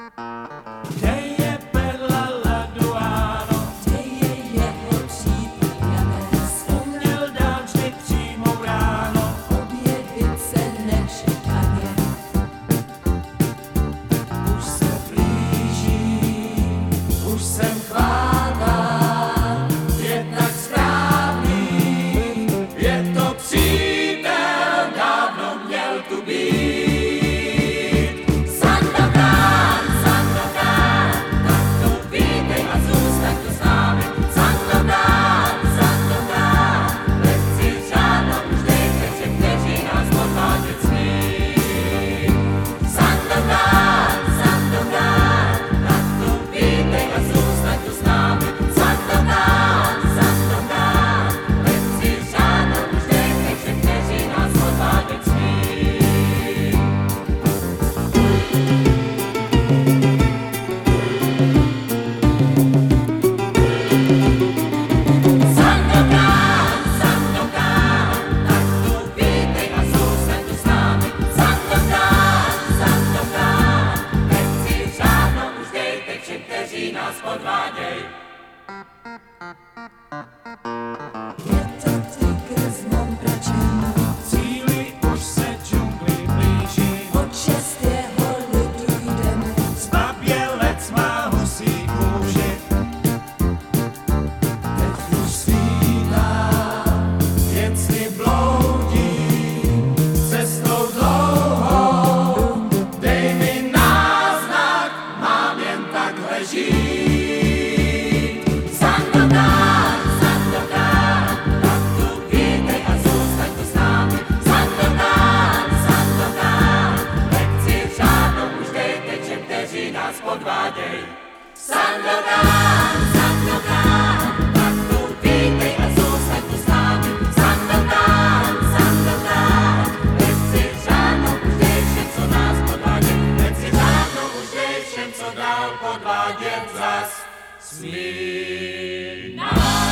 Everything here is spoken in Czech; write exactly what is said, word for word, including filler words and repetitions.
Kde je perla Laduano? Kde je jeho přítel Janez? Uměl dát vždy přímou ráno. Objevit se nečekaně. Už se blíží, už jsem chvátán, je tak správný, je to přítel, dávno měl tu být. Sandokan, Sandokan, tak tu vítej a zůstaň tu s námi. Sandokan, Sandokan, lekci žádnou už dejte všem, kteří nás podvádět smí. Sandokan, Sandokan, tak tu vítej a zůstaň tu s námi. Sandokan, Sandokan, lekci žádnou už dejte všem, kteří nás podvádět smí. Sandokan, Sandokan, tak tu vítej a zůstaň tu s námi. Sandokan, Sandokan, lekci žádnou už dejte všem, kteří nás podváděj. Je to tygr s mompračem. Cíli už se džungli blíží, Od šest jeho lidu jdeme. zbabělec má husí kůži. Teď už svítá, věci bloudí, cestou dlouhou, dej mi náznak, mám jen takhle žít. Sandokan, Sandokan, tak tu vítej a zůstaň tu s námi. Sandokan, Sandokan, lekci žádnou už dejte všem, kteří nás podváděj. Sandokan, Sandokan, tak tu vítej a zůstaň tu s námi. Sandokan, Sandokan, lekci žádnou už dej všem, co nás podváděj. Lekci žádnou už dej všem, co dál podvádět zas smí nás.